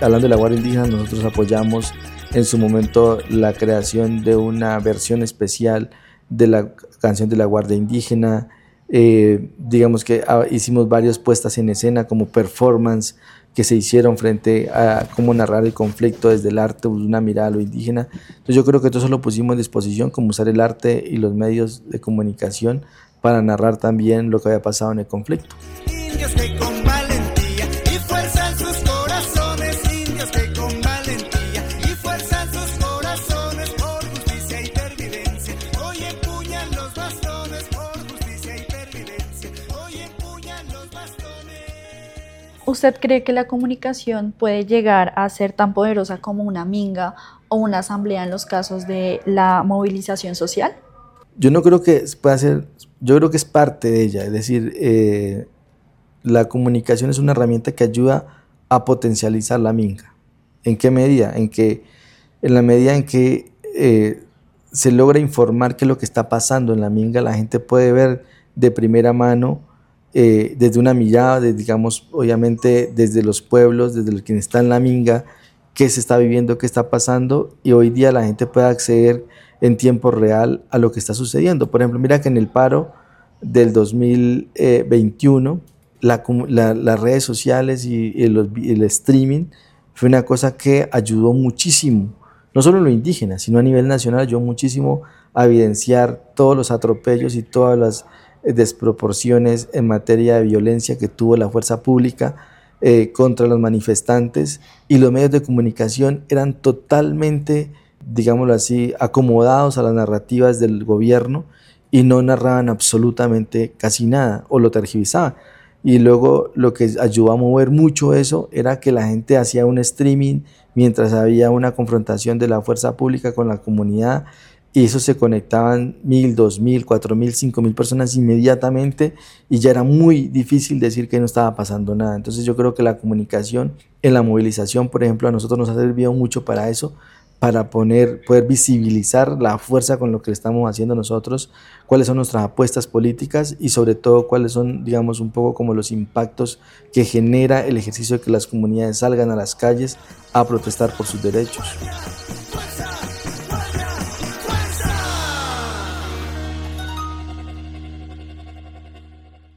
hablando de la Guardia Indígena, nosotros apoyamos en su momento la creación de una versión especial de la canción de la Guardia Indígena. Digamos que hicimos varias puestas en escena como performance que se hicieron frente a cómo narrar el conflicto desde el arte, una mirada a lo indígena. Entonces yo creo que todo eso lo pusimos en disposición, como usar el arte y los medios de comunicación para narrar también lo que había pasado en el conflicto. Indios que con valentía y fuerza en sus corazones, indios que con valentía y fuerza en sus corazones, por justicia y pervivencia, hoy empuñan los bastones, por justicia y pervivencia, hoy empuñan los bastones. ¿Usted cree que la comunicación puede llegar a ser tan poderosa como una minga o una asamblea en los casos de la movilización social? Yo no creo que pueda ser, yo creo que es parte de ella, es decir, la comunicación es una herramienta que ayuda a potencializar la minga. ¿En qué medida? En la medida en que se logra informar qué es lo que está pasando en la minga, la gente puede ver de primera mano, desde una mirada, digamos, obviamente desde los pueblos, desde quien está en la minga, qué se está viviendo, qué está pasando, y hoy día la gente puede acceder en tiempo real a lo que está sucediendo. Por ejemplo, mira que en el paro del 2021, las redes sociales y el streaming fue una cosa que ayudó muchísimo, no solo en lo indígena, sino a nivel nacional, ayudó muchísimo a evidenciar todos los atropellos y todas las desproporciones en materia de violencia que tuvo la fuerza pública contra los manifestantes, y los medios de comunicación eran totalmente, digámoslo así, acomodados a las narrativas del gobierno y no narraban absolutamente casi nada o lo tergiversaban. Y luego lo que ayudó a mover mucho eso era que la gente hacía un streaming mientras había una confrontación de la fuerza pública con la comunidad, y eso se conectaban 1.000, 2.000, 4.000, 5.000 personas inmediatamente, y ya era muy difícil decir que no estaba pasando nada. Entonces yo creo que la comunicación en la movilización, por ejemplo, a nosotros nos ha servido mucho para eso, para poder visibilizar la fuerza con lo que estamos haciendo nosotros, cuáles son nuestras apuestas políticas y sobre todo cuáles son, digamos, un poco como los impactos que genera el ejercicio de que las comunidades salgan a las calles a protestar por sus derechos.